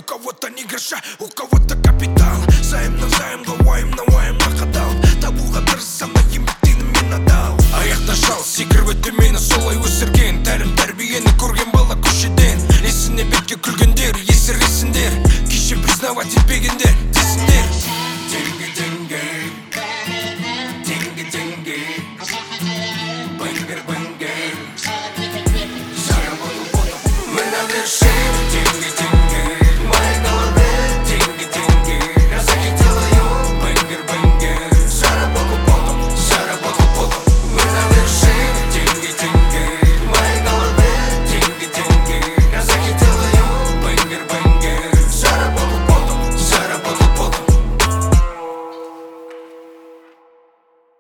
кого-то не гроша, у кого-то капитал. Зайымнан зайымға, уайымнан уайымға қадал. Табуға тырыссам да еңбектенім мен адал. Аяқта жал секіріп өтті мені солай өсірген. Тәрім тәрбиені көрген бала көшеден. Есіне бетке күлгендер, есір есіндер. Кеше признавать етпегендер, десіндер. Деньги, деньги